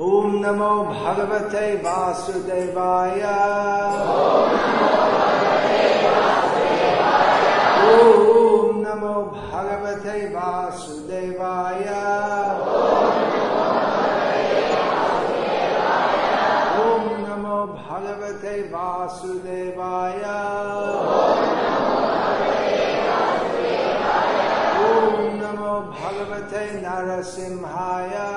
Om Namo Bhagavate Vasudevaya. Om Namo Bhagavate Vasudevaya. Om Namo Bhagavate Vasudevaya. Om Namo Bhagavate Narasimhaya.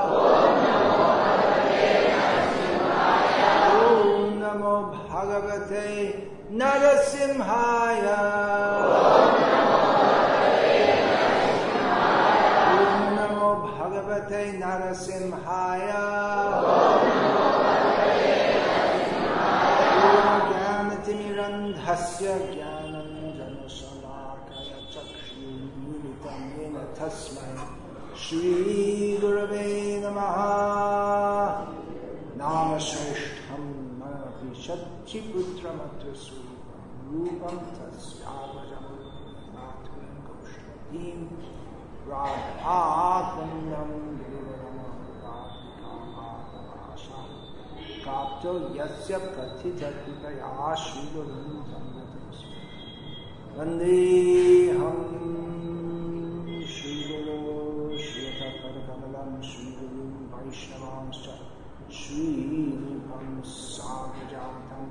Om Namo Bhagavate Narasimhaya. Om Namo Bhagavate Narasimhaya. Jnanatirandhasya Jnananjanasalakaya Chakshurmilitam Yena Tasmai Shri Gurave Namaha. Namashreshtham Manapi Shatchiputra Matrasurupam Rupam Tasyavajam Nathuram Kaushtatim Radhakundam Giruvaramam Radhikamadavasha Kapto Yasya Kathitapipaya Shrivarum Samgatasya Vandeham Shri Guru Shriatakarkamalam Shri Guru Vaishnavamscha Shri Nipam Sagajatam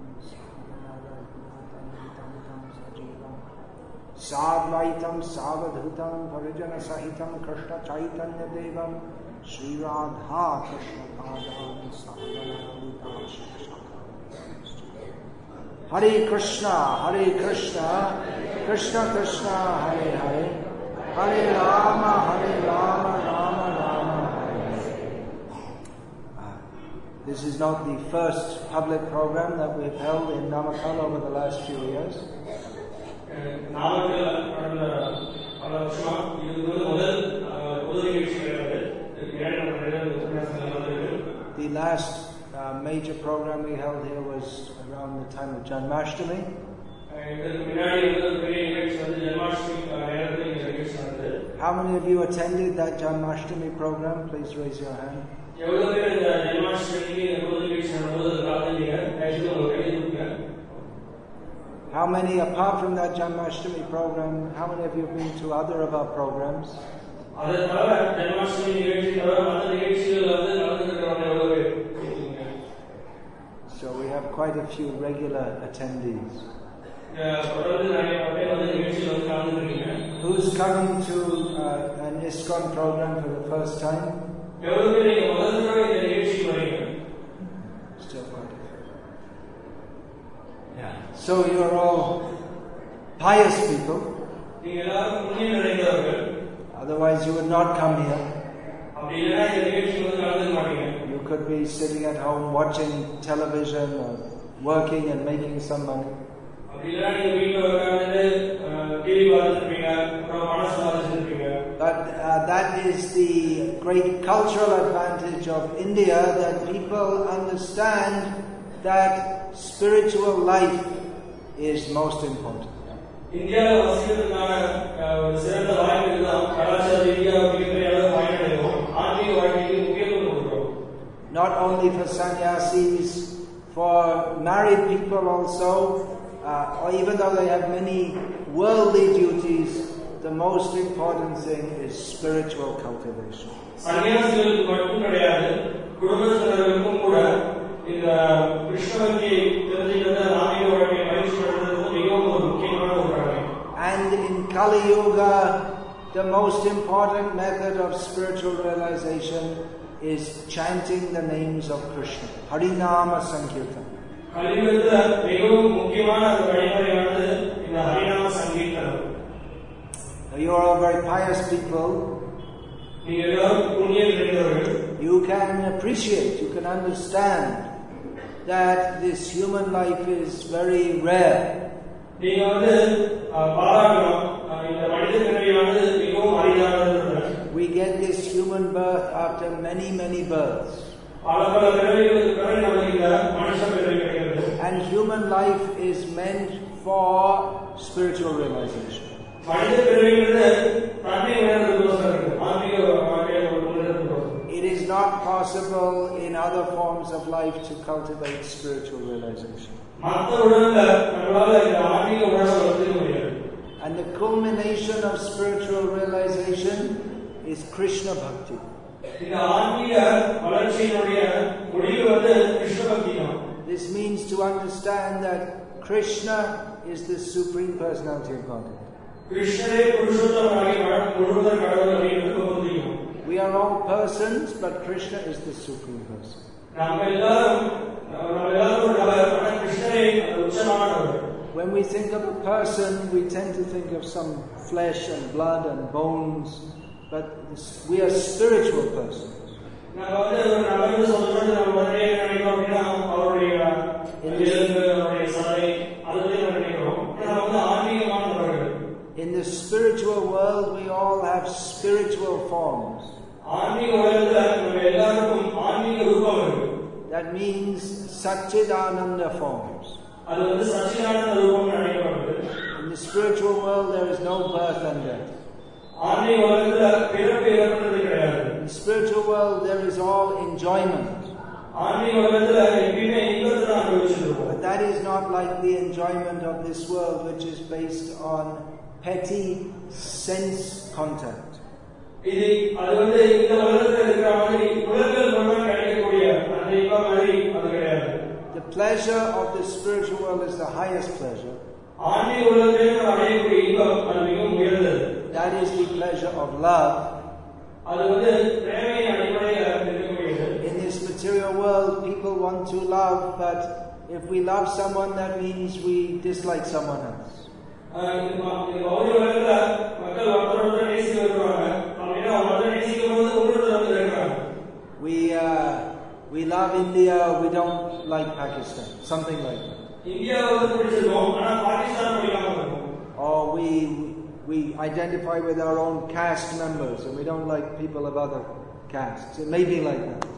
Sadvaitam Savadhutam Parijana Sahitam Krishna Chaitanya Devam Shri Radha Krishna Padam Sagadana Hare Krishna, Krishna Krishna, Hare Hare, Hare Rama, Rama Rama, Hare Hare. This is not the first public program that we've held in Namakkal over the last few years. The last major program we held here was around the time of Janmashtami. How many of you attended that Janmashtami program? Please raise your hand. How many, apart from that Janmashtami program, how many of you have been to other of our programs? So we have quite a few regular attendees. Who's coming to an ISKCON program for the first time? Still quite a few. Yeah. So you're all pious people. Otherwise you would not come here. You could be sitting at home watching television or working and making some money. But that is the great cultural advantage of India, that people understand that spiritual life is most important. Not only for sannyasis, for married people also, or even though they have many worldly duties, the most important thing is spiritual cultivation. And in Kali Yuga, the most important method of spiritual realization is chanting the names of Krishna. Harinama Sankirtan. Now you are all very pious people. You can appreciate, you can understand that this human life is very rare. We get this human birth after many, many births. And human life is meant for spiritual realization. it is not possible in other forms of life to cultivate spiritual realization. And the culmination of spiritual realization is Krishna Bhakti. This means to understand that Krishna is the Supreme Personality of Godhead. We are all persons, but Krishna is the Supreme Person. When we think of a person, we tend to think of some flesh and blood and bones, but we are spiritual persons. In the spiritual world, we all have spiritual forms. That means Satchidananda forms. In the spiritual world, there is no birth and death. In the spiritual world, there is all enjoyment. But that is not like the enjoyment of this world, which is based on petty sense contact. The pleasure of the spiritual world is the highest pleasure. That is the pleasure of love. In this material world, people want to love, but if we love someone, that means we dislike someone else. We love India, we don't like Pakistan, something like that. Or we identify with our own caste members and we don't like people of other castes. It may be like that.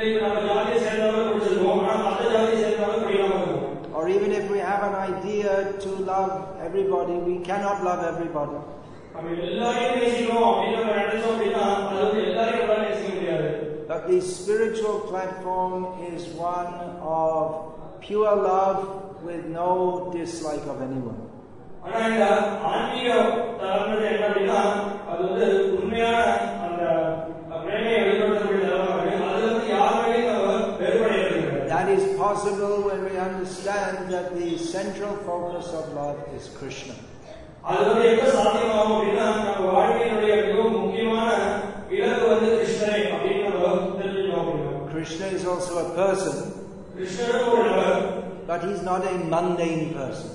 Or even if we have an idea to love everybody, we cannot love everybody. But the spiritual platform is one of pure love with no dislike of anyone. That is possible when we understand that the central focus of love is Krishna. Krishna is also a person, but he's not a mundane person.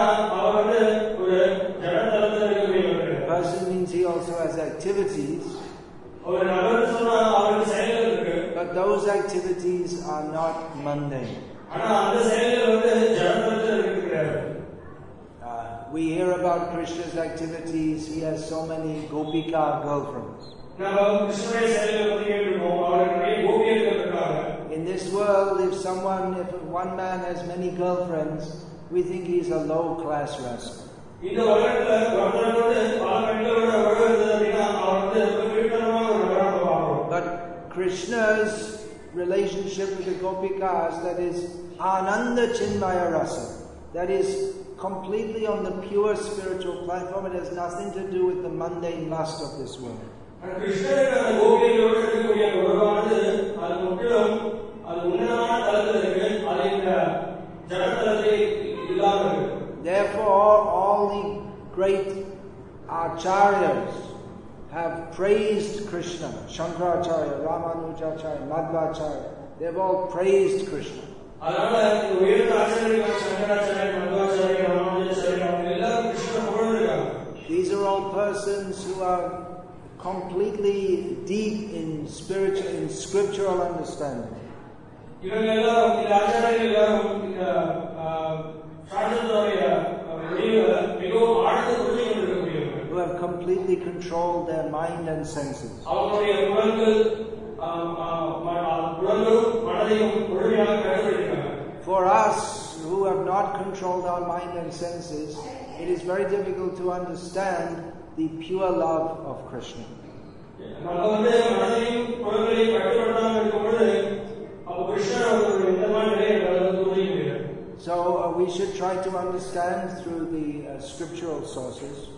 Person means he also has activities, but those activities are not mundane. We hear about Krishna's activities. He has so many Gopika girlfriends. In this world, if one man has many girlfriends, we think he's a low-class rascal. But Krishna's relationship with the Gopikas, that is Ananda Chinmaya Rasa, that is completely on the pure spiritual platform. It has nothing to do with the mundane lust of this world. Therefore, all the great acharyas have praised Krishna. Shankaracharya, Ramanujacharya, Madhvacharya, they've all praised Krishna. These are all persons who are completely deep in scriptural understanding. Who have completely controlled their mind and senses. For us who have not controlled our mind and senses, it is very difficult to understand the pure love of Krishna. So we should try to understand through the scriptural sources.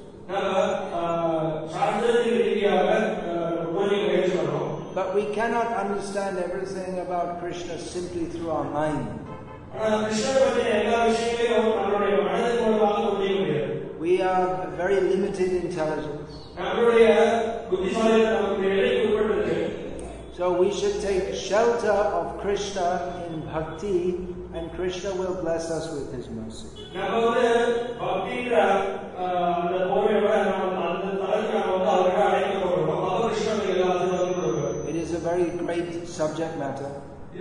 But we cannot understand everything about Krishna simply through our mind. We are very limited intelligence. So we should take shelter of Krishna in bhakti, and Krishna will bless us with his mercy. It is a very great subject matter.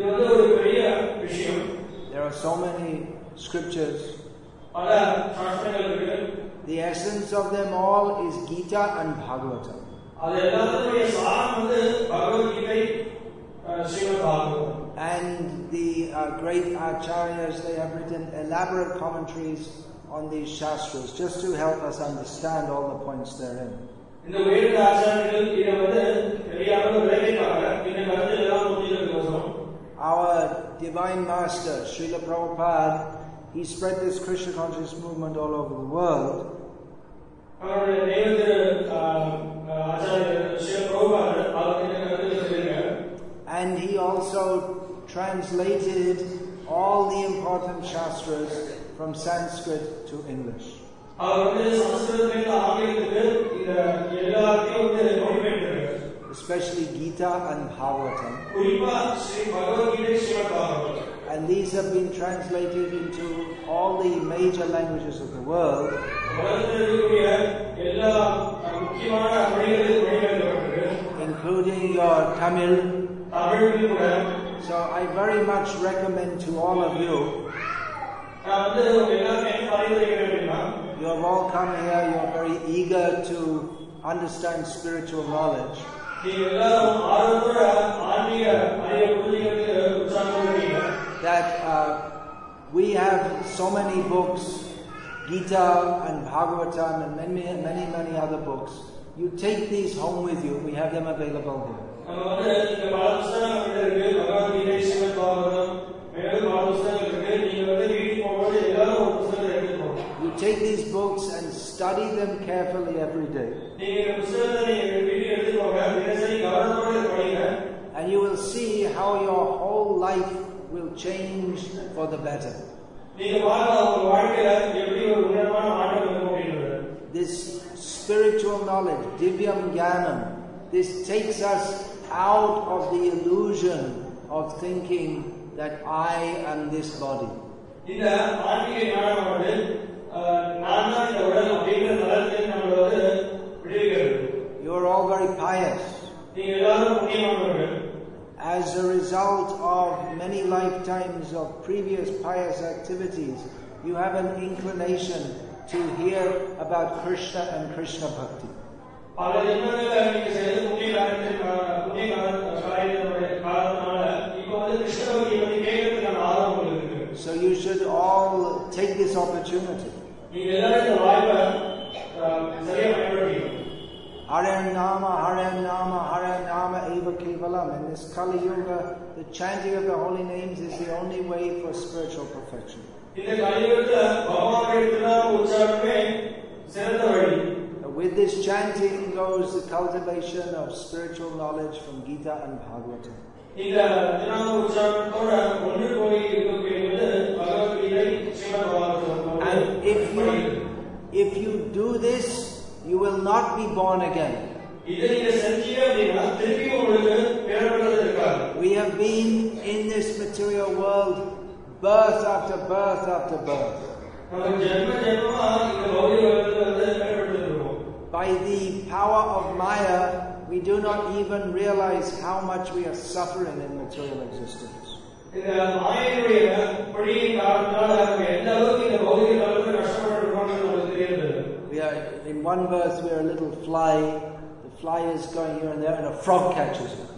There are so many scriptures. The essence of them all is Gita and Bhagavatam. And the great acharyas, they have written elaborate commentaries on these shastras just to help us understand all the points therein. Our Divine Master, Srila Prabhupada, he spread this Krishna conscious movement all over the world. And he also translated all the important shastras from Sanskrit to English. Especially Gita and Bhagavatam. And these have been translated into all the major languages of the world. Including your Tamil. So I very much recommend to all of you. You have all come here, you are very eager to understand spiritual knowledge. That we have so many books, Gita and Bhagavatam and many other books. You take these home with you, we have them available here. You take these books and study them carefully every day. And you will see how your whole life will change for the better. This spiritual knowledge, Divyam Jnanam, this takes us out of the illusion of thinking that I am this body. You are all very pious. As a result of many lifetimes of previous pious activities, you have an inclination to hear about Krishna and Krishna Bhakti. So you should all take this opportunity. Hare Nama Eva Kevalam. In this Kali Yuga, the chanting of the holy names is the only way for spiritual perfection. With this chanting goes the cultivation of spiritual knowledge from Gita and Bhagavatam. And if you do this, you will not be born again. We have been in this material world birth after birth after birth. By the power of Maya, we do not even realize how much we are suffering in material existence. We are, in one birth we are a little fly. The fly is going here and there and a frog catches it.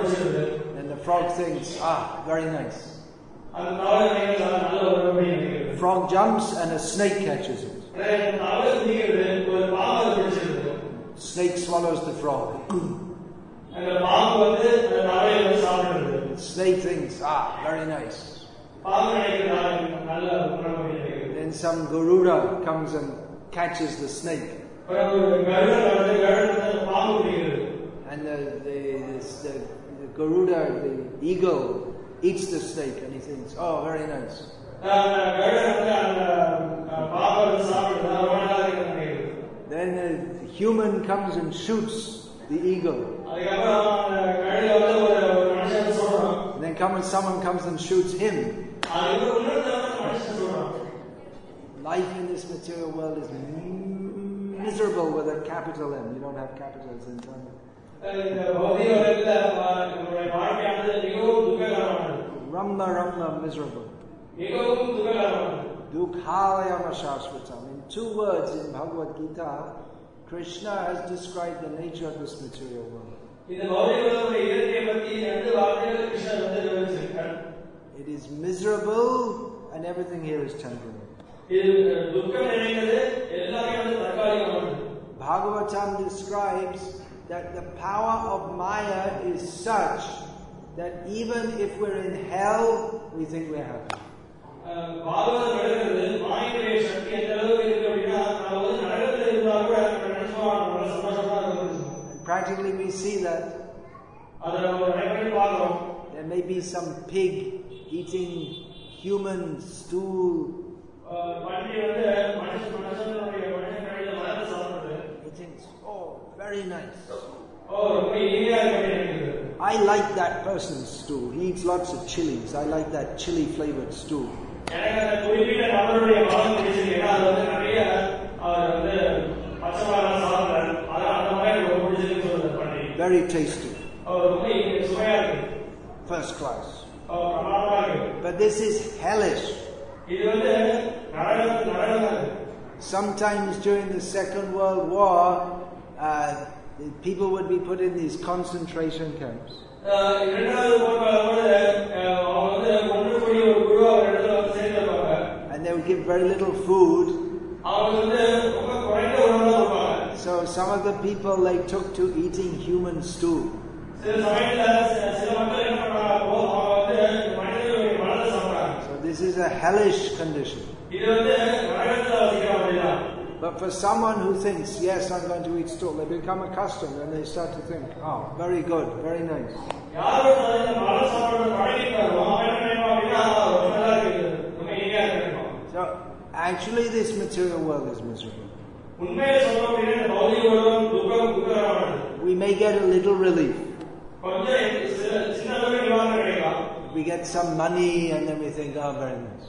Then the frog thinks, very nice. frog jumps and a snake catches it. Snake swallows the frog. The snake thinks, very nice. Then some Garuda comes and catches the snake. And the Garuda, the eagle, eats the snake and he thinks, very nice. Then a human comes and shoots the eagle. And then someone comes and shoots him. Life in this material world is miserable with a capital M. You don't have capitals in Tamil. Ramma miserable. Dukhalayama Shashvatam. In 2 words in Bhagavad Gita, Krishna has described the nature of this material world. It is miserable and everything here is temporary. Bhagavatam describes that the power of Maya is such that even if we're in hell, we think we're happy. And practically we see that there may be some pig eating human stool. He thinks, very nice. I like that person's stew. He eats lots of chilies. I like that chili flavored stew. Very tasty. First class. But this is hellish. Sometimes during the Second World War, people would be put in these concentration camps. And they would give very little food. So some of the people they took to eating human stew. So this is a hellish condition. But for someone who thinks, yes, I'm going to eat stool, they become accustomed and they start to think, very good, very nice. So actually this material world is miserable. We may get a little relief. We get some money and then we think, very nice.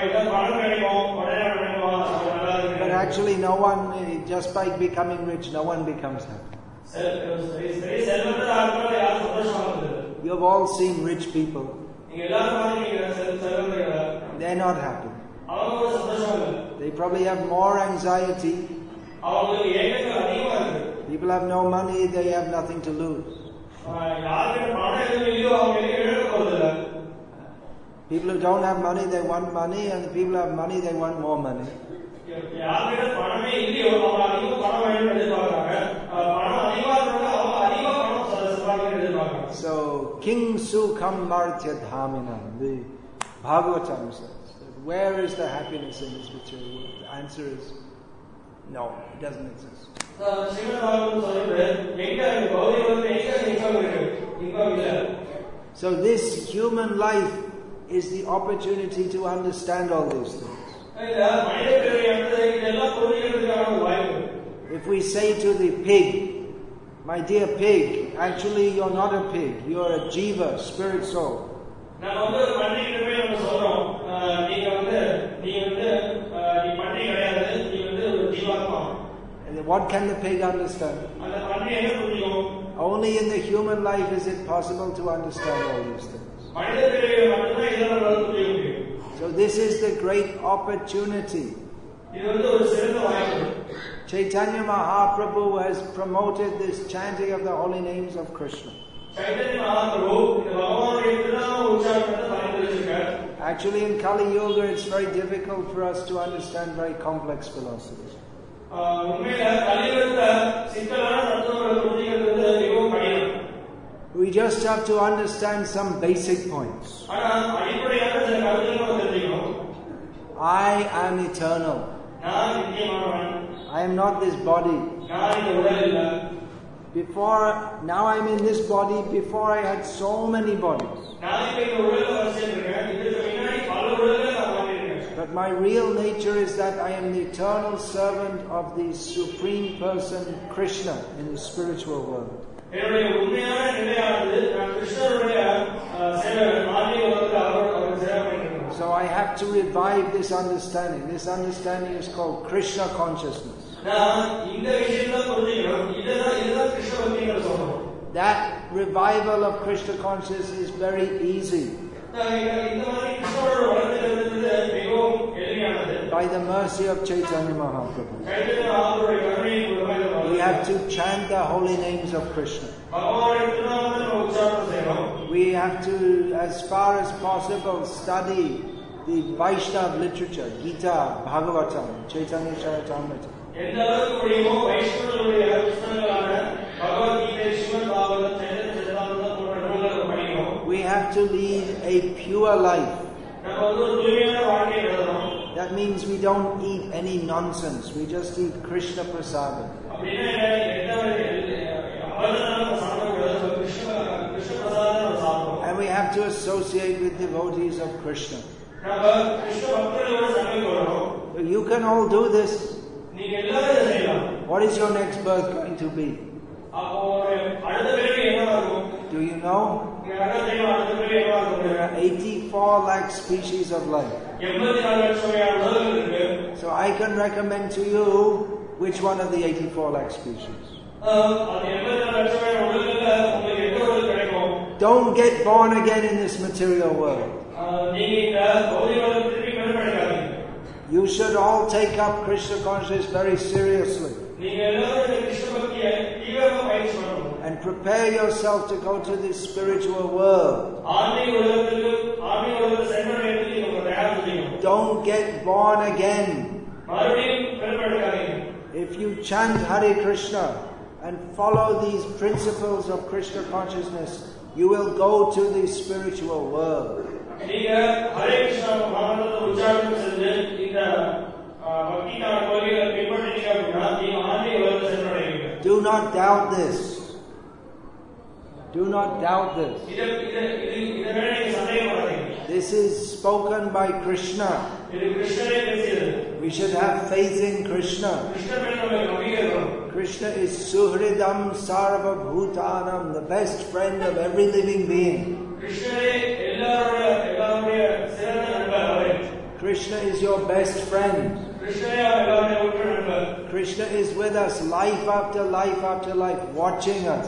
But actually no one, just by becoming rich, no one becomes happy. You have all seen rich people. They're not happy. They probably have more anxiety. People have no money, they have nothing to lose. People who don't have money, they want money, and the people who have money, they want more money. So, King Sukham Martya Dhaminam, the Bhagavatam says, where is the happiness in this material world? The answer is, no, it doesn't exist. So this human life is the opportunity to understand all these things. If we say to the pig, my dear pig, actually you're not a pig, you're a jiva, spirit soul. And what can the pig understand? Only in the human life is it possible to understand all these things. So this is the great opportunity. Chaitanya Mahaprabhu has promoted this chanting of the holy names Actually, in Kali Yuga, it's very difficult for us to understand very complex philosophy. We just have to understand some basic points. I am eternal. I am not this body. Now I'm in this body. Before I had so many bodies. But my real nature is that I am the eternal servant of the Supreme Person, Krishna, in the spiritual world. So I have to revive this understanding. This understanding is called Krishna consciousness. That revival of Krishna consciousness is very easy. By the mercy of Chaitanya Mahaprabhu. We have to chant the holy names of Krishna. We have to, as far as possible, study the Vaishnava literature, Gita, Bhagavatam, Chaitanya Charitamrita. We have to lead a pure life. That means we don't eat any nonsense. We just eat Krishna prasadam. And we have to associate with devotees of Krishna. You can all do this. What is your next birth going to be? Do you know? There are 84 lakh species of life. So I can recommend to you which one of the 84 lakh species. Don't get born again in this material world. You should all take up Krishna consciousness very seriously. And prepare yourself to go to this spiritual world. Don't get born again. If you chant Hare Krishna and follow these principles of Krishna consciousness, you will go to the spiritual world. Do not doubt this. Do not doubt this. This is spoken by Krishna. We should have faith in Krishna. Krishna is Suhridam Sarva Bhutanam, the best friend of every living being. Krishna is your best friend. Krishna is with us life after life after life, watching us.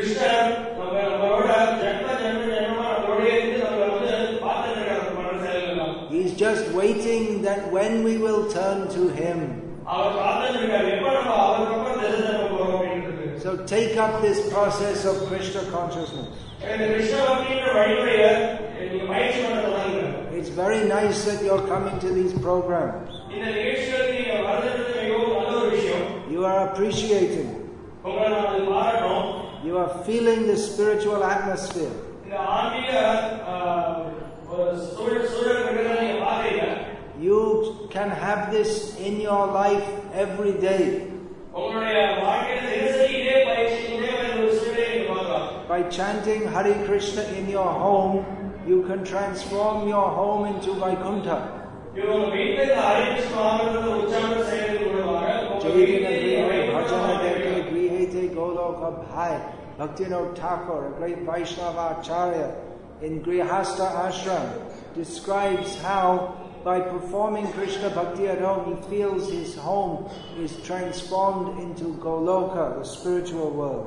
He's just waiting that when we will turn to Him. So take up this process of Krishna consciousness. It's very nice that you're coming to these programs. You are appreciating. You are feeling the spiritual atmosphere. You can have this in your life every day. By chanting Hare Krishna in your home, you can transform your home into Vaikuntha. Bhaktivinoda Thakur, a great Vaishnava Acharya in Grihastha Ashram, describes how by performing Krishna Bhakti at home, he feels his home is transformed into Goloka, the spiritual world.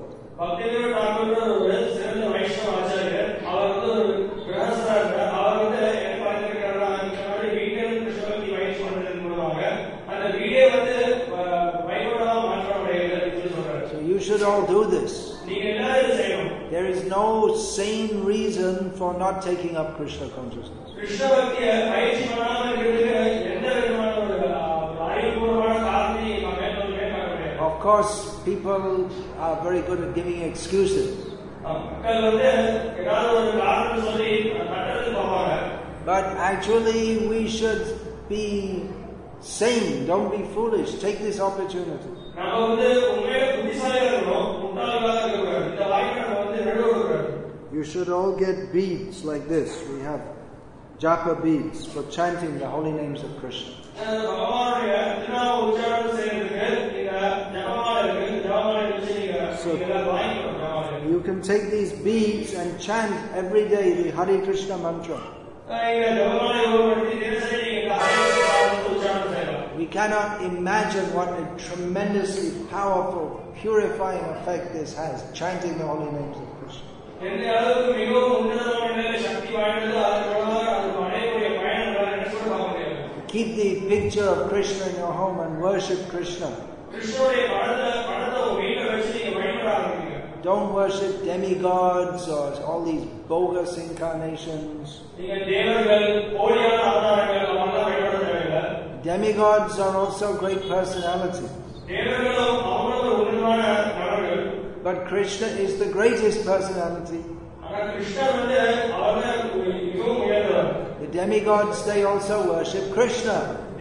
So you should should all do this. There is no sane reason for not taking up Krishna consciousness. Of course, people are very good at giving excuses. But actually, we should be sane. Don't be foolish. Take this opportunity. You should all get beads like this. We have japa beads for chanting the holy names of Krishna. So you can take these beads and chant every day the Hare Krishna mantra. We cannot imagine what a tremendously powerful, purifying effect this has, chanting the holy names of Krishna. Keep the picture of Krishna in your home and worship Krishna. Don't worship demigods or all these bogus incarnations. Demigods are also great personalities. But Krishna is the greatest personality. The demigods, they also worship Krishna.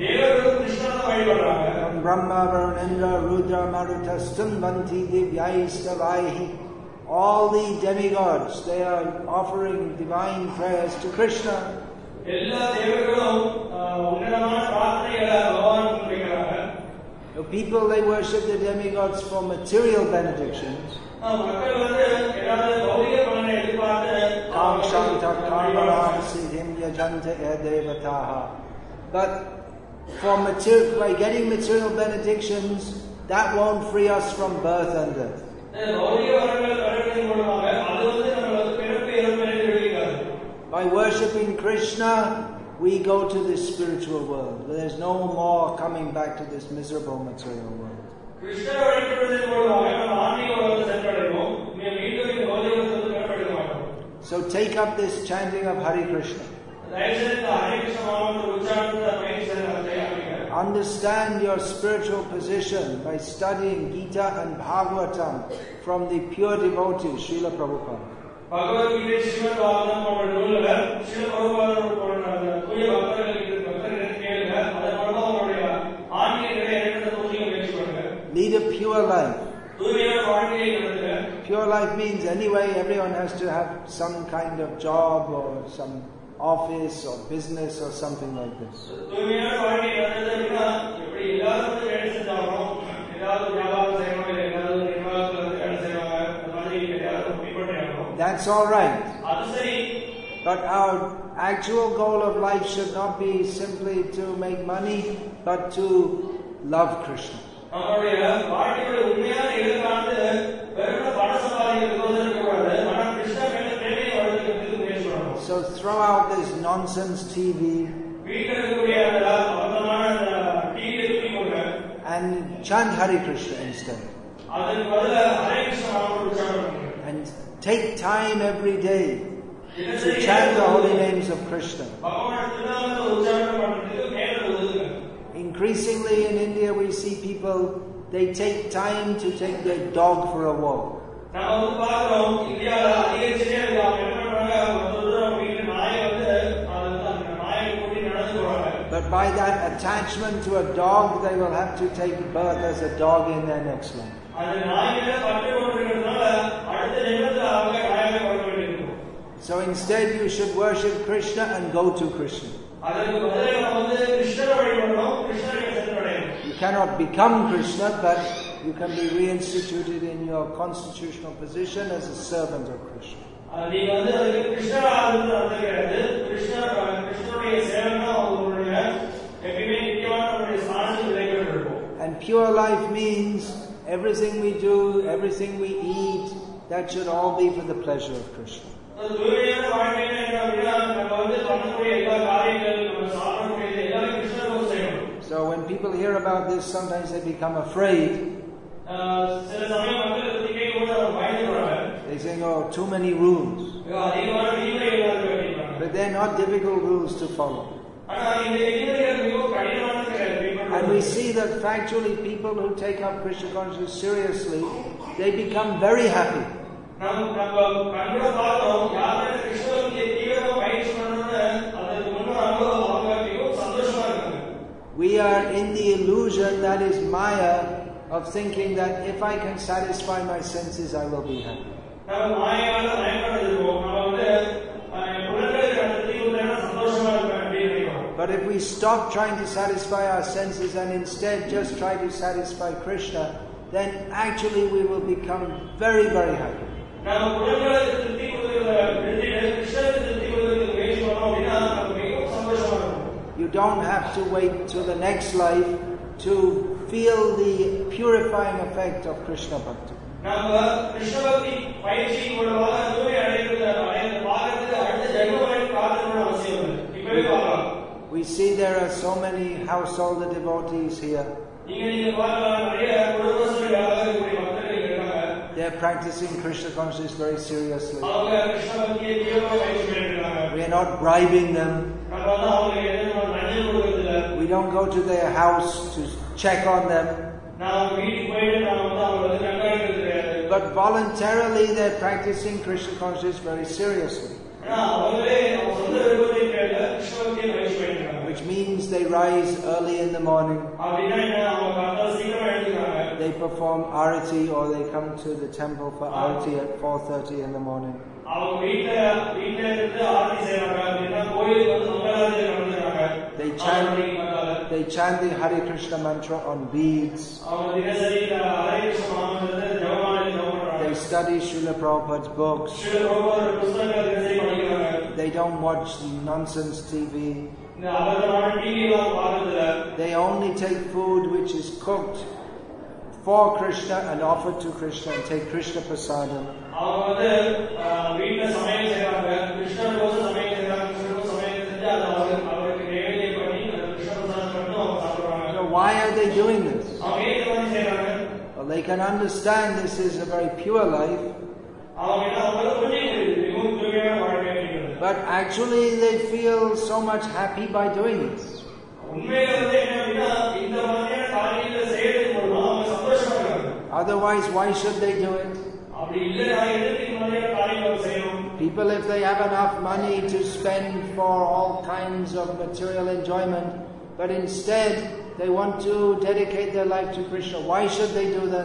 Brahma, Varunendra, Rudra, Maruta, Stunvanti, Divyaistavaihi. All the demigods, they are offering divine prayers to Krishna. The people, they worship the demigods for material benedictions. But by getting material benedictions, that won't free us from birth and death. By worshipping Krishna, we go to this spiritual world. There's no more coming back to this miserable material world. So take up this chanting of Hare Krishna. Understand your spiritual position by studying Gita and Bhagavatam from the pure devotees, Srila Prabhupada. Lead a pure life. Pure life means anyway everyone has to have some kind of job or some office or business or something like this. That's all right. But our actual goal of life should not be simply to make money, but to love Krishna. So throw out this nonsense TV and chant Hare Krishna instead. And take time every day to chant the holy names of Krishna. Increasingly in India we see people, they take time to take their dog for a walk. But by that attachment to a dog, they will have to take birth as a dog in their next life. So instead you should worship Krishna and go to Krishna. You cannot become Krishna, but you can be reinstituted in your constitutional position as a servant of Krishna. And pure life means everything we do, everything we eat, that should all be for the pleasure of Krishna. So when people hear about this, sometimes they become afraid. saying, oh, too many rules. But they're not difficult rules to follow. And we see that factually people who take up Krishna consciousness seriously, they become very happy. We are in the illusion, that is Maya, of thinking that if I can satisfy my senses, I will be happy. But if we stop trying to satisfy our senses and instead just try to satisfy Krishna, then actually we will become very, very happy. You don't have to wait till the next life to feel the purifying effect of Krishna Bhakti. We see there are so many householder devotees here. They are practicing Krishna consciousness very seriously. We are not bribing them. We don't go to their house to check on them. But voluntarily they are practicing Krishna consciousness very seriously. Which means they rise early in the morning. They perform arati, or they come to the temple for arati at 4:30 in the morning. They chant the Hare Krishna mantra on beads. They study Srila Prabhupada's books. They don't watch nonsense TV. They only take food which is cooked for Krishna and offered to Krishna and take Krishna prasadam. So why are they doing this? Well, they can understand this is a very pure life. But actually they feel so much happy by doing this. Otherwise, why should they do it? People, if they have enough money to spend for all kinds of material enjoyment, but instead they want to dedicate their life to Krishna, why should they do that?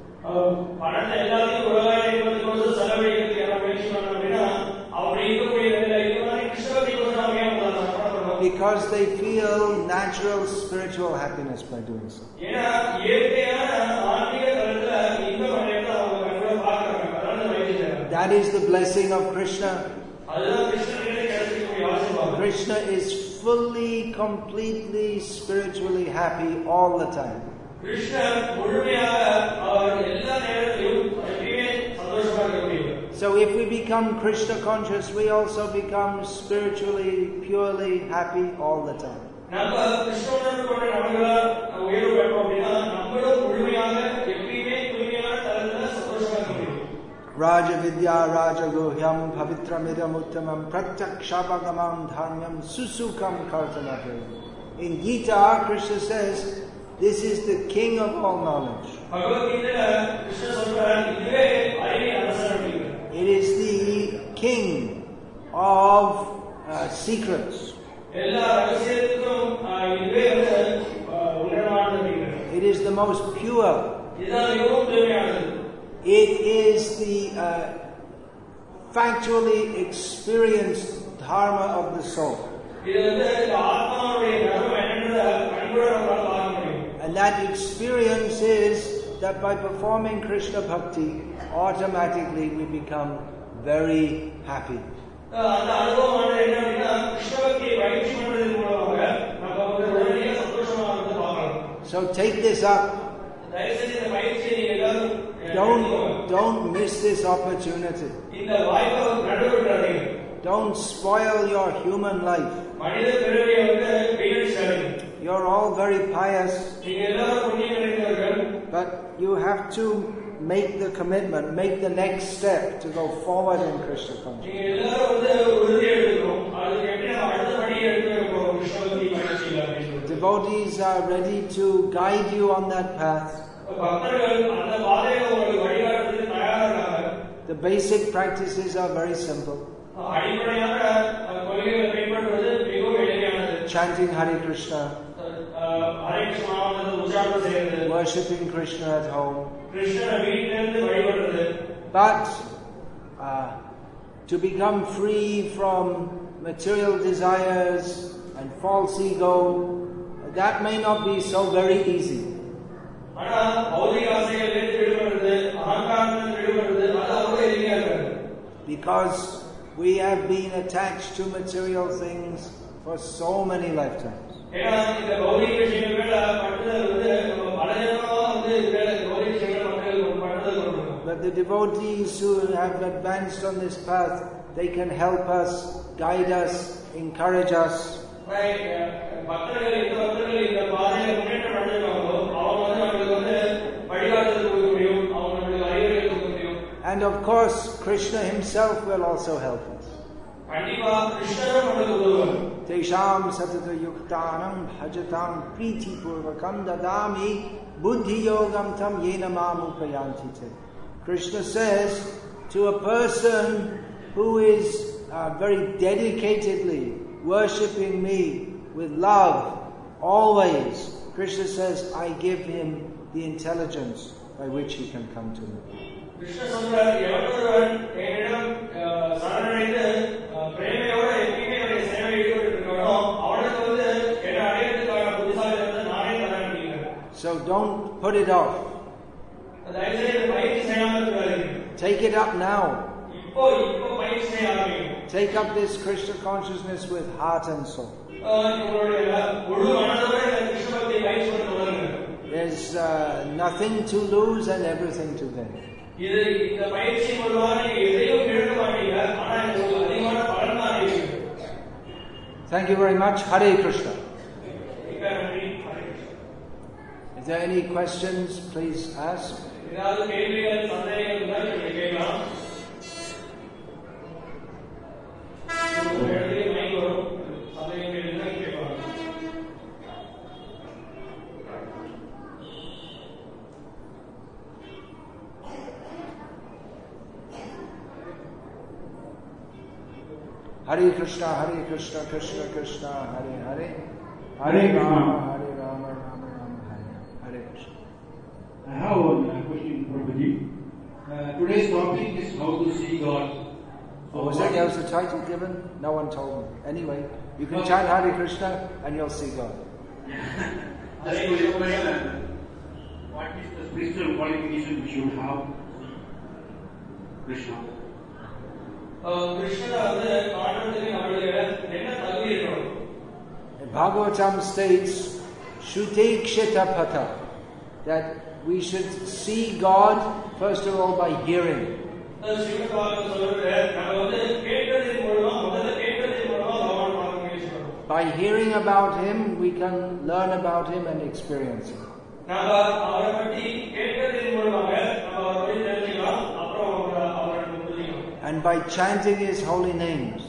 Because they feel natural spiritual happiness by doing so. That is the blessing of Krishna. Krishna is fully, completely, spiritually happy all the time. So if we become Krishna conscious, we also become spiritually, purely happy all the time. Raja Vidya Raja Guhyam Pavitramidam Uttamam Pratyakshapagamam Dharmyam Susukam Kartanapayam. In Gita, Krishna says, this is the king of all knowledge. It is the king of secrets. It is the most pure. It is the factually experienced dharma of the soul. And that experience is that by performing Krishna Bhakti, automatically we become very happy. So take this up. Don't miss this opportunity. Don't spoil your human life. You're all very pious, but you have to make the commitment, make the next step to go forward in Krishna consciousness. Devotees are ready to guide you on that path. The basic practices are very simple. Chanting Hare Krishna, worshipping Krishna at home. But to become free from material desires and false ego, that may not be so very easy. Because we have been attached to material things for so many lifetimes. But the devotees who have advanced on this path, they can help us, guide us, encourage us. And of course, Krishna himself will also help us. Tesham satata yuktanam bhajatam priti purvakam dadami buddhi yogam tam yena mam upayanti te. Krishna says to a person who is very dedicatedly worshipping me with love, always, Krishna says, I give him the intelligence by which he can come to me. So don't put it off. Take it up now. Take up this Krishna consciousness with heart and soul. There's nothing to lose and everything to gain. Thank you very much. Hare Krishna. If there are any questions, please ask. Hare Krishna, Krishna Krishna, Hare Hare, Hare Rama, Hare Rama, Rama Rama, Hare Krishna. I have one question, Prabhuji. Today's topic is how to see God. So was that the title given? No one told me. Anyway, you can chant Hare Krishna and you'll see God. What is the spiritual qualification we should have? Krishna. Bhagavatam states, Shute Kshita Pata, that we should see God first of all by hearing. By hearing about Him, we can learn about Him and experience Him. And by chanting His holy names.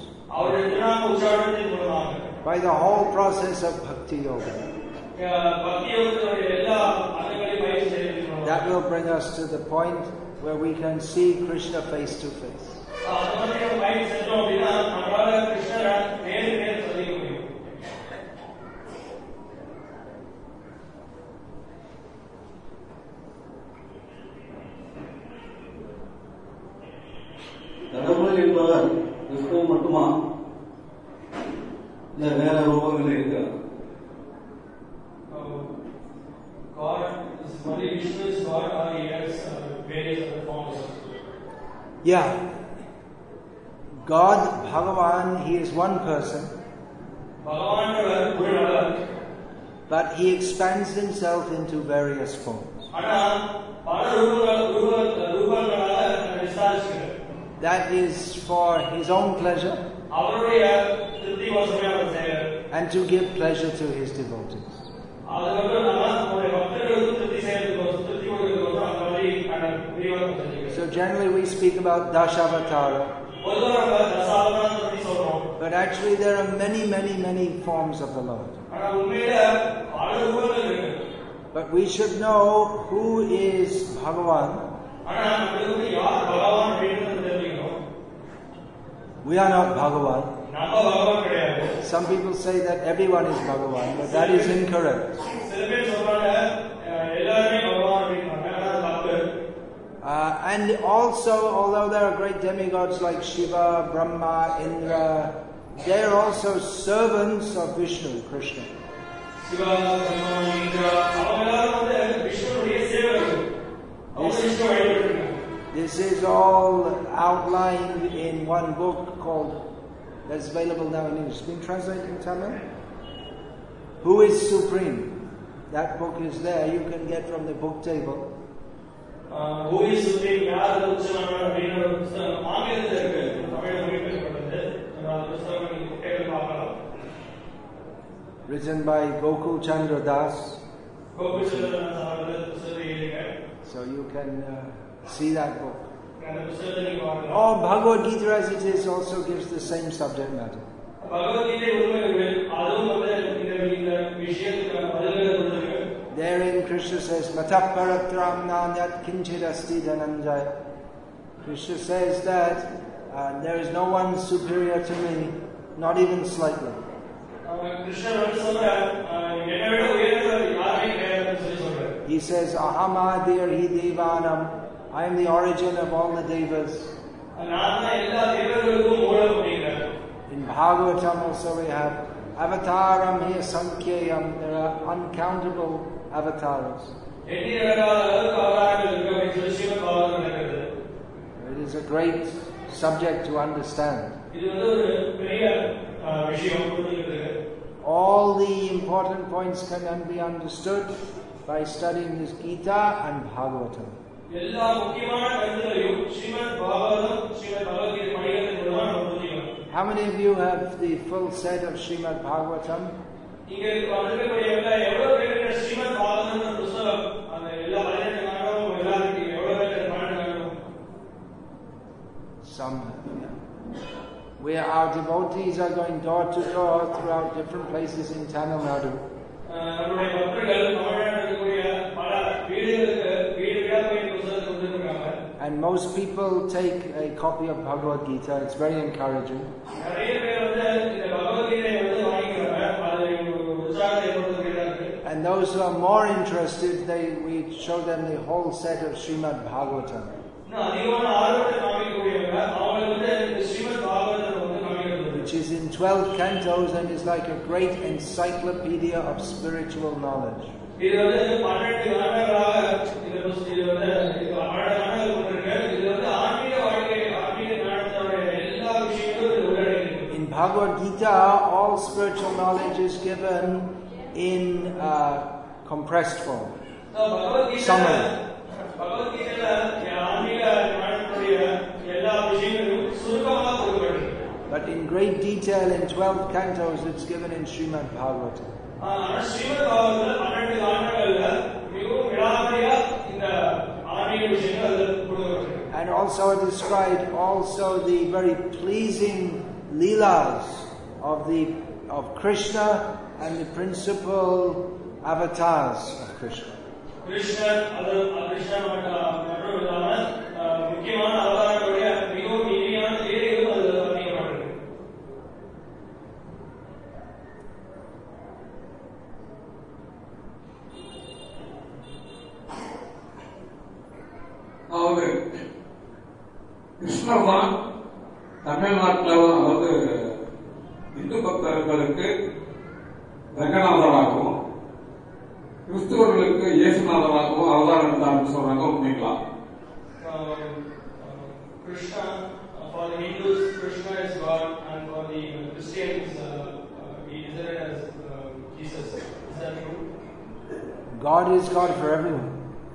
By the whole process of Bhakti Yoga. That will bring us to the point where we can see Krishna face to face. கடவுள் என்பவர் கிறிஸ்துவ மட்டுமா இல்ல வேற ரூபங்கள் இருக்கு? God is only Vishnu is God, or he has various other forms. Yeah. God, Bhagavan, He is one person. But He expands Himself into various forms. That is for His own pleasure and to give pleasure to His devotees. So generally we speak about Dashavatara. But actually there are many forms of the Lord. But we should know who is Bhagavan. We are not Bhagavan. Some people say that everyone is Bhagavan, but that is incorrect. And also, although there are great demigods like Shiva, Brahma, Indra, they are also servants of Vishnu, Krishna. This is all outlined in one book called, that's available now in English. It's been translated in Tamil. Who is Supreme? That book is there. You can get from the book table. Who is Supreme? Written by Gokul Chandra Das. So you can see that book. Or Bhagavad Gita as it is also gives the same subject matter. Therein Krishna says, Matah paratram nanyat kinchid asti dhananjaya. Krishna says that there is no one superior to me, not even slightly. He says, Ahamadir hi devanam. I am the origin of all the devas. In Bhagavatam also we have Avataram hi sankheyam. There are uncountable avatars. It is a great subject to understand. All the important points can be understood by studying this Gita and Bhagavatam. How many of you have the full set of Srimad Bhagavatam? Some. Where our devotees are going door to door throughout different places in Tamil Nadu. And most people take a copy of Bhagavad Gita. It's very encouraging. And those who are more interested, we show them the whole set of Srimad Bhagavatam. Which is in 12 cantos and is like a great encyclopedia of spiritual knowledge. In Bhagavad Gita, all spiritual knowledge is given in compressed form. Summary. But in great detail in 12 cantos it's given in Srimad Bhagavatam. And also described also the very pleasing leelas of Krishna and the principal avatars of Krishna. கிருஷ்ணர்தான் தமிழ்நாட்டில் அதாவது இந்து பக்தர்களுக்கு ரங்கநாதராகவும் கிறிஸ்துவர்களுக்கு இயேசுநாதராகவும் அவதாரம் எடுத்தார்னு சொல்றாங்க. உண்மைங்களா? Krishna, for the Hindus, Krishna is God, and for the Christians, he is referred as Jesus. Is that true? God is God for everyone.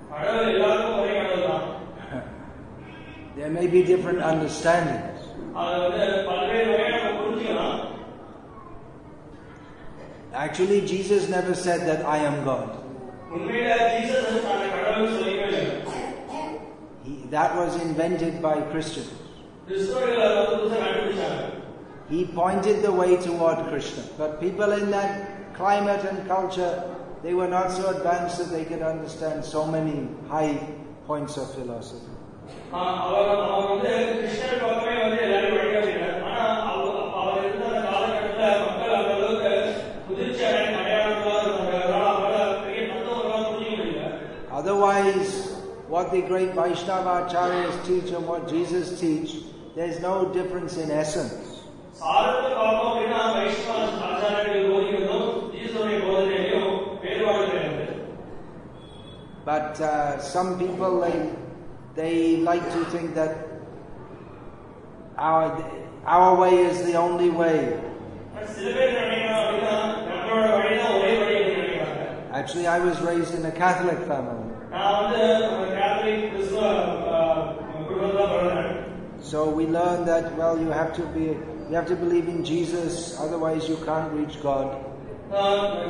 There may be different understandings. Actually, Jesus never said that I am God. that was invented by Christians. He pointed the way toward Krishna. But people in that climate and culture, they were not so advanced that they could understand so many high points of philosophy. Otherwise, what the great Vaishnava acharyas teach and what Jesus teach, there's no difference in essence. But some people, they like to think that our way is the only way. Actually, I was raised in a Catholic family. So we learned that, well, you have to believe in Jesus, otherwise you can't reach God. But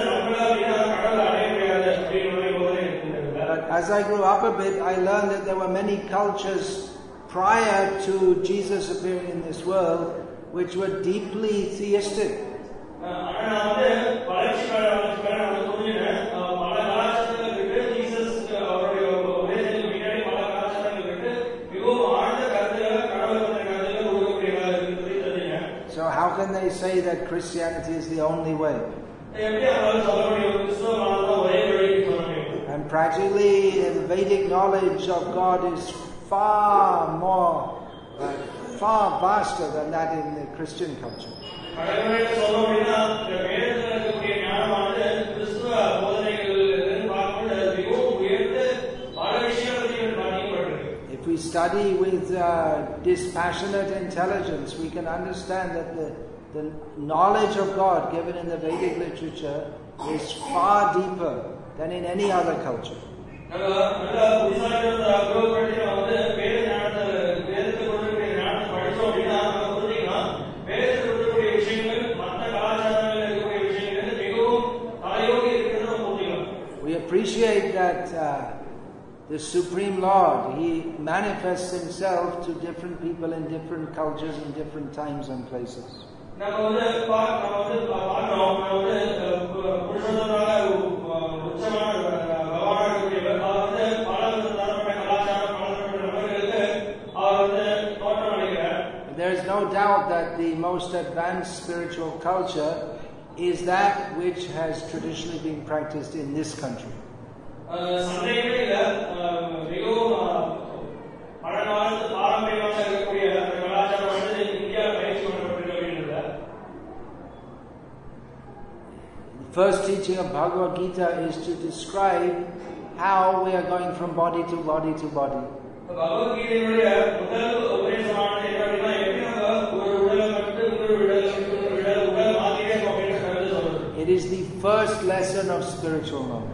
as I grew up a bit, I learned that there were many cultures prior to Jesus appearing in this world which were deeply theistic. So how can they say that Christianity is the only way? And practically, the Vedic knowledge of God is far vaster than that in the Christian culture. If we study with dispassionate intelligence, we can understand that the knowledge of God given in the Vedic literature is far deeper than in any other culture. We appreciate that the Supreme Lord, He manifests Himself to different people in different cultures in different times and places. There is no doubt that the most advanced spiritual culture is that which has traditionally been practiced in this country. The first teaching of Bhagavad Gita is to describe how we are going from body to body to body. It is the first lesson of spiritual knowledge.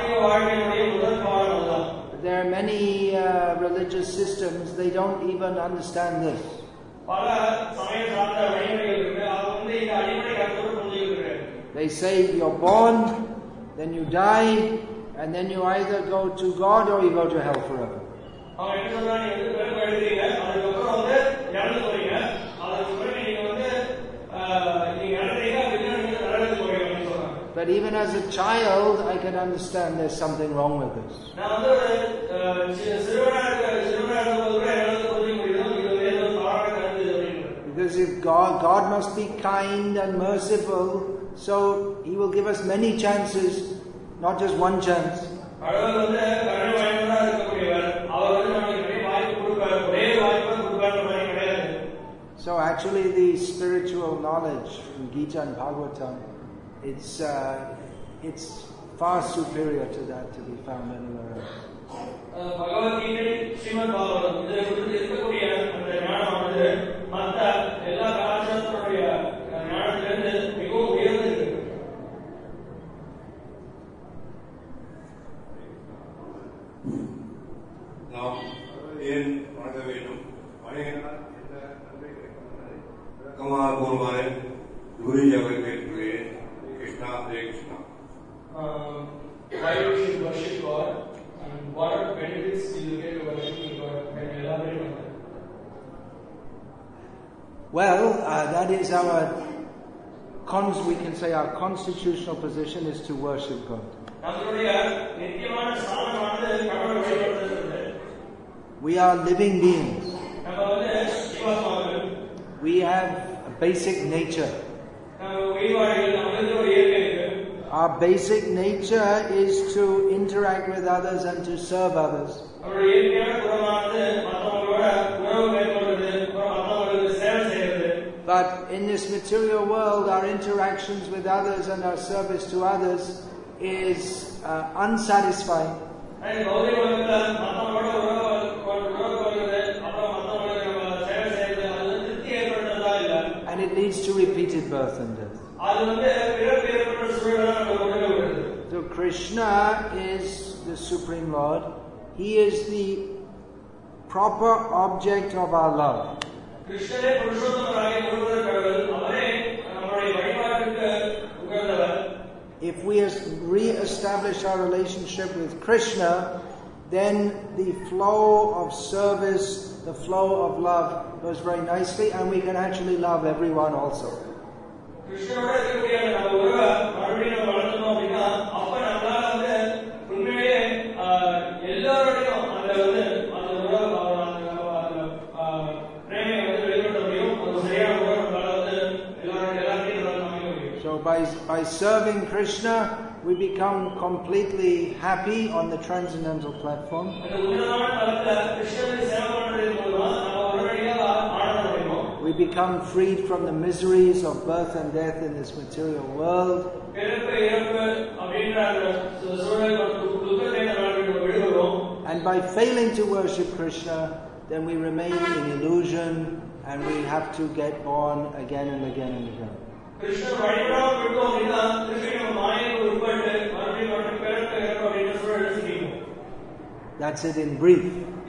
There are many religious systems, they don't even understand this. They say you're born, then you die, and then you either go to God or you go to hell forever. But even as a child, I can understand there's something wrong with this. Because if God must be kind and merciful, so He will give us many chances, not just one chance. So actually the spiritual knowledge in Gita and Bhagavatam, it's far superior to that to be found anywhere else. நாம் ஏன் வணங்க வேண்டும்? வணக்கமாக கூறுவாரு குருஜி அவர்களுக்கு Krishna Hare Krishna. Why we should worship God and what are the benefits you get to worshiping God? Well, that is we can say our constitutional position is to worship God. We are living beings. We have a basic nature. Our basic nature is to interact with others and to serve others. But in this material world, our interactions with others and our service to others is unsatisfying. And it leads to repeated birth and death. So Krishna is the Supreme Lord. He is the proper object of our love. If we re-establish our relationship with Krishna, then the flow of service, the flow of love goes very nicely, and we can actually love everyone also. So by serving Krishna, we become completely happy on the transcendental platform. We become freed from the miseries of birth and death in this material world. And by failing to worship Krishna, then we remain in illusion and we have to get born again and again and again. That's it in brief.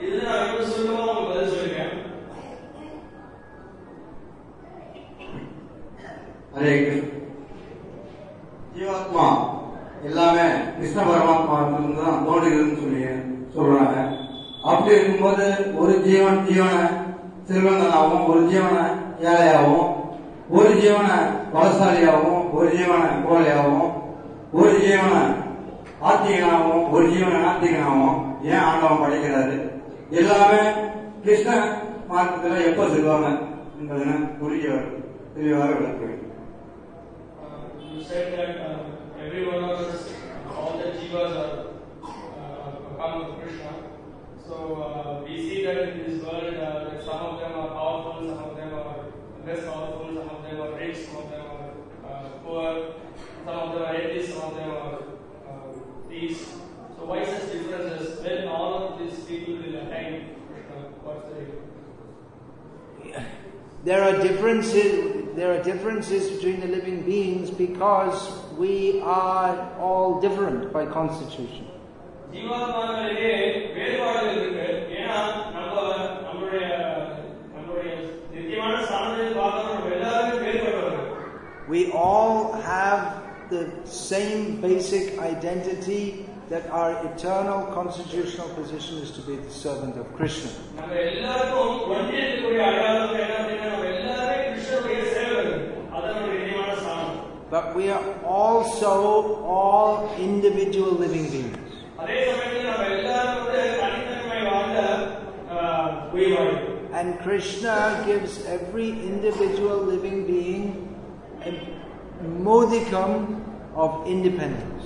Hare Krishna. ஜீவாத்மா எல்லாமே கிருஷ்ண பரமாத்மா தான் தோன்றுகிறதுன்னு சொல்றாங்க. அப்படி இருக்கும்போது ஒரு ஜீவனை செல்வந்தனாகவும், ஒரு ஜீவனை ஏழையாகவும், ஒரு ஜீவனை பலசாலியாகவும், ஒரு ஜீவனை கோழையாகவும், ஒரு ஜீவனை ஆத்திகனாகவும், ஒரு ஜீவனை நாத்திகனாகவும் ஏன் ஆண்டவன் படைக்கிறாரு? எல்லாமே கிருஷ்ண மார்க்கத்தில் எப்ப செல்வாங்க என்பதனை தெளிவாக விளக்குவேன். You said that every one of us, all the jivas are come to Krishna. So we see that in this world, that some of them are powerful, some of them are less powerful, some of them are rich, some of them are poor, some of them are atheists, some of them are thieves. So why such differences? When all of these people will attain Krishna, what's the reason? There are differences between the living beings because we are all different by constitution. We all have the same basic identity, that our eternal constitutional position is to be the servant of Krishna. But we are also all individual living beings. And Krishna gives every individual living being a modicum of independence.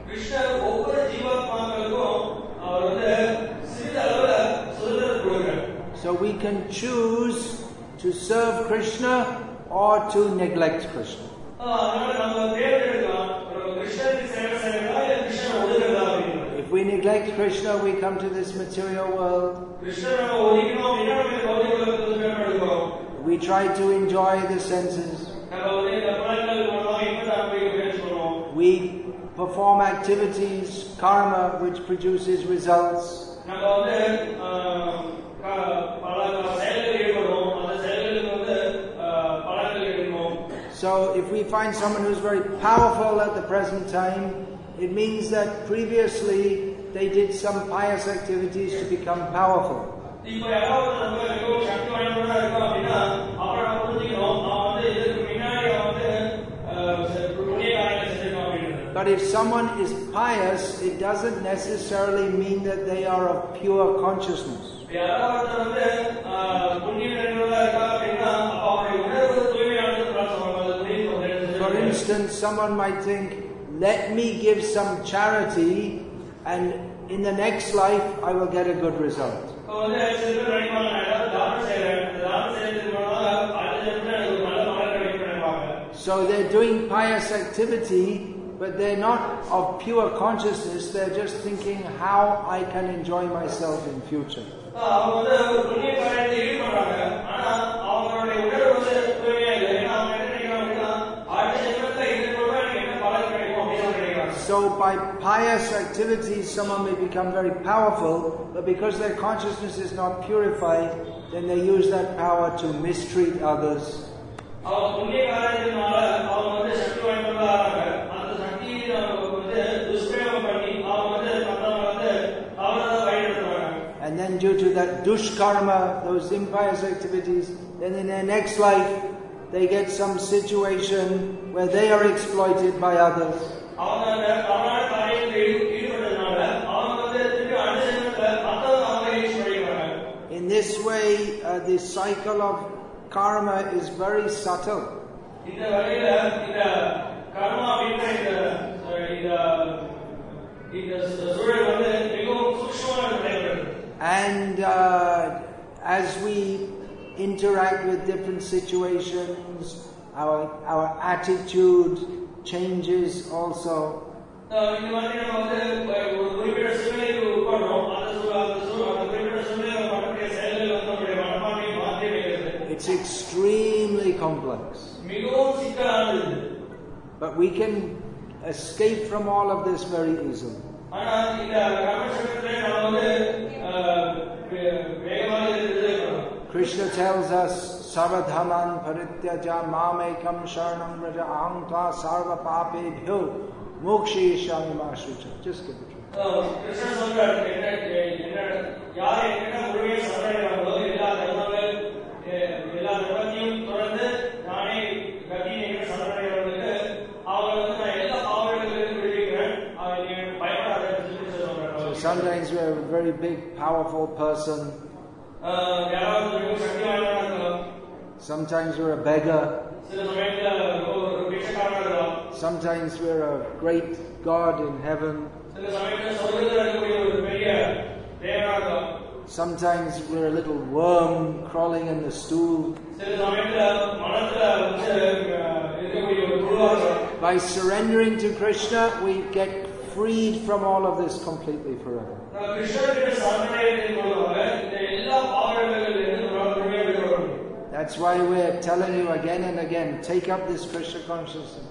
So we can choose to serve Krishna or to neglect Krishna. If we neglect Krishna, we come to this material world. We try to enjoy the senses. We perform activities, karma, which produces results. So if we find someone who's very powerful at the present time, it means that previously they did some pious activities to become powerful. But if someone is pious, it doesn't necessarily mean that they are of pure consciousness. For instance, someone might think, let me give some charity and in the next life I will get a good result. So they're doing pious activity, but they're not of pure consciousness, they're just thinking how I can enjoy myself in future. So by pious activities someone may become very powerful, but because their consciousness is not purified, then they use that power to mistreat others. And then due to that dushkarma, those impious activities, then in their next life they get some situation where they are exploited by others. In this way, the cycle of karma is very subtle. And as we interact with different situations, our attitude changes also. It's extremely complex. But we can escape from all of this very easily. Krishna tells us, Sarvadhaman parityaja mamekam sharanam raja aham tva sarva papebhyo mokshayishyami ma shucha. Just give it to me. Krishna சொல்றார் யார் என்ன முழுமையை சரணடைவார்களோ எல்லா தர்மத்தையும் தொடர்ந்து நானே கதியை சரணடைவர்களுக்கு அவர்கள் நான் எல்லா பாவங்களிலிருந்து விடுவிக்கிறேன் அவர்கள் பயப்படாதன்னு சொல்றார். So sometimes we're a very big, powerful person. Sometimes we're a beggar. Sometimes we're a great God in heaven. Sometimes we're a little worm crawling in the stool. By surrendering to Krishna, we get freed from all of this completely forever. That's why we're telling you again and again, take up this Krishna consciousness.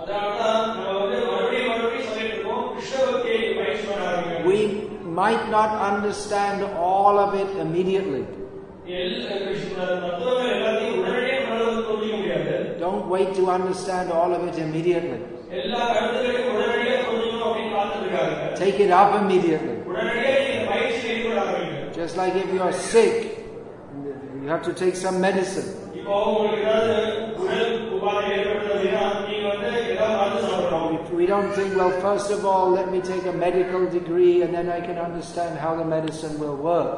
We might not understand all of it immediately. Don't wait to understand all of it immediately. Take it up immediately. Just like if you are sick, you have to take some medicine. We don't think, well, first of all, let me take a medical degree and then I can understand how the medicine will work.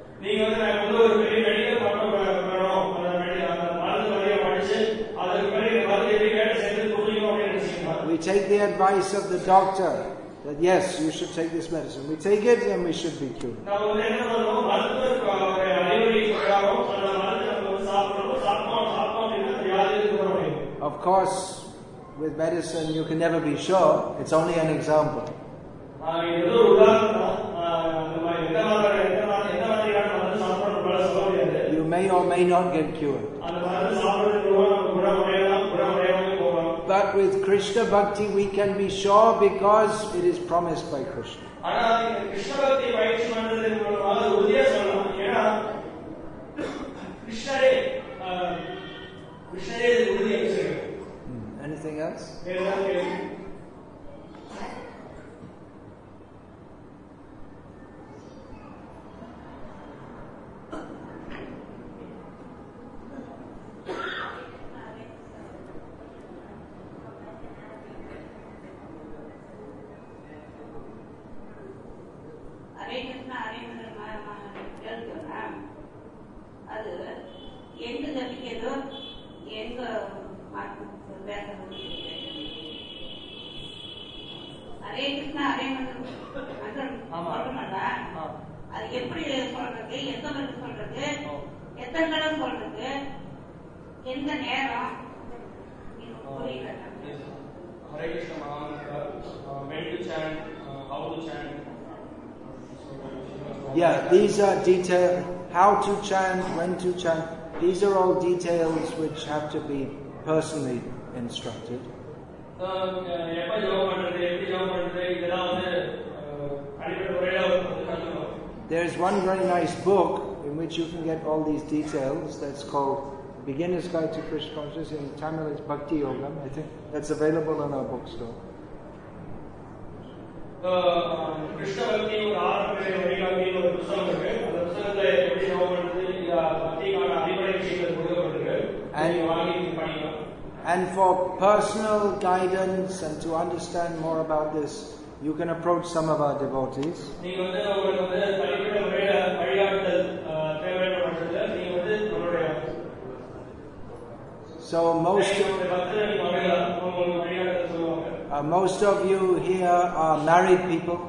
We take the advice of the doctor that yes, you should take this medicine. We take it and we should be cured. Of course, with medicine you can never be sure. It's only an example. You may or may not get cured. But with Krishna Bhakti we can be sure because it is promised by Krishna. Anything else? Hare Krishna Hare மந்திரம் அது எப்படி சொல்றது, எந்த மருந்து சொல்றது, எத்தனை தடவை சொல்றது, எந்த நேரம் புரியல. Hare Krishna Mahamantra, when to chant, how to chant. Yeah, these are detail. How to chant, when to chant. These are all details which have to be personally instructed. There is one very nice book in which you can get all these details. That's called Beginner's Guide to Krishna Consciousness. In Tamil it's Bhakti Yogam. I think that's available in our bookstore. Krishna Bhakti or Bhakti or புத்தகம் இருக்கு. அந்த புத்தகத்துல எப்படி யோகம் பண்றது, பக்திக்கான அடிப்படை விஷயங்கள் கொடுக்கப்பட்டிருக்கு. And for personal guidance and to understand more about this, you can approach some of our devotees. நீங்க உங்களுக்கு தனிப்பட்ட முறையில வழிகாட்டுதல் தேவையான பட்சத்துல நீங்க நம்மளுடைய So most of you here are married people.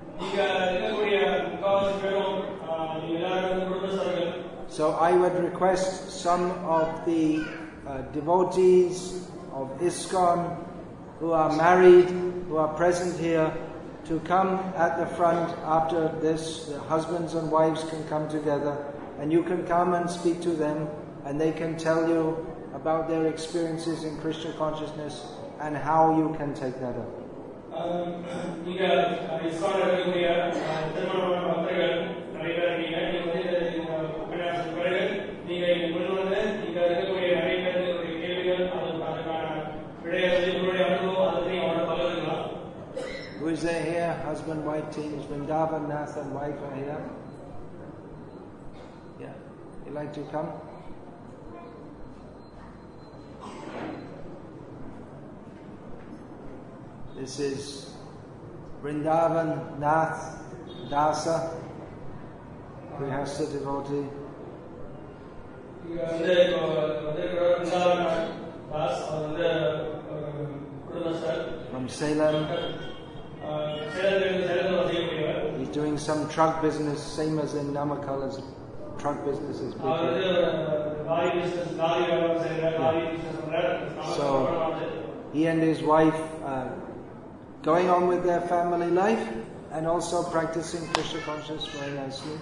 So I would request some of the devotees of ISKCON who are married, who are present here, to come at the front after this. The husbands and wives can come together and you can come and speak to them and they can tell you about their experiences in Krishna consciousness and how you can take that up. Who is there here? Husband, wife teams, Vrindavan, Nath and wife are here. Yeah. You like to come? This is Vrindavan, Nath, Dasa, Grihastha devotee. From Salem. He's doing some truck business, same as in Namakala's truck businesses. So he and his wife going on with their family life and also practicing Krishna consciousness very nicely.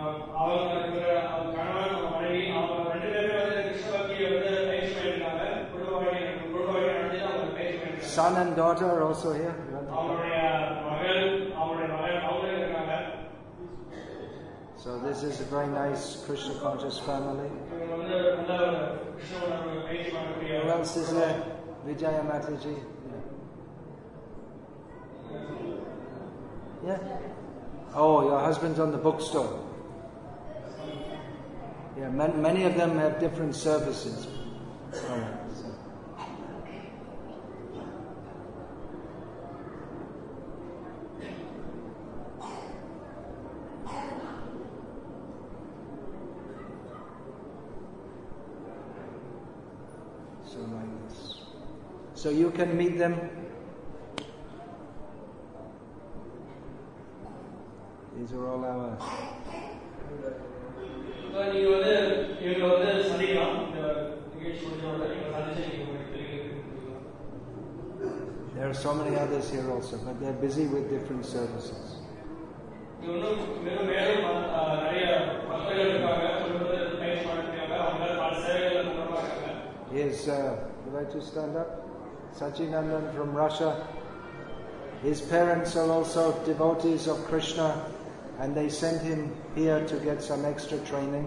Son and daughter are also here. So this is a very nice Krishna conscious family. Who else is there? Vijaya Mataji. Yeah. Oh, your husband's on the bookstore. Yeah, many of them have different services. All right. So like this. So you can meet them. These are all our. There are so many others here also, but they're busy with different services. Here's, would I to stand up? Sachinandan from Russia. His parents are also devotees of Krishna and they sent him here to get some extra training.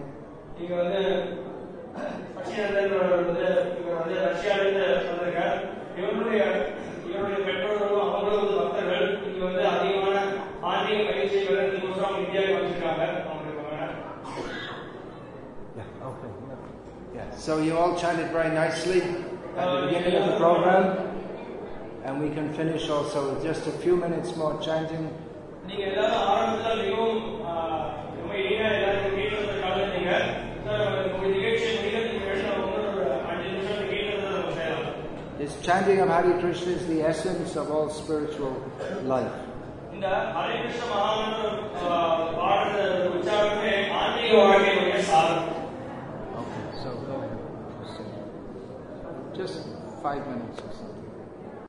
Yeah, okay. Yeah. So you all chanted very nicely at the beginning of the program. And we can finish also with just a few minutes more chanting. This chanting of Hare Krishna is the essence of all spiritual life. இந்த ஹரே கிருஷ்ண மகாமந்திரம் பாடுற உச்சாரணமே ஆன்மீக வாழ்க்கையுடைய சாரம். Okay, so go ahead. Just 5 minutes or something.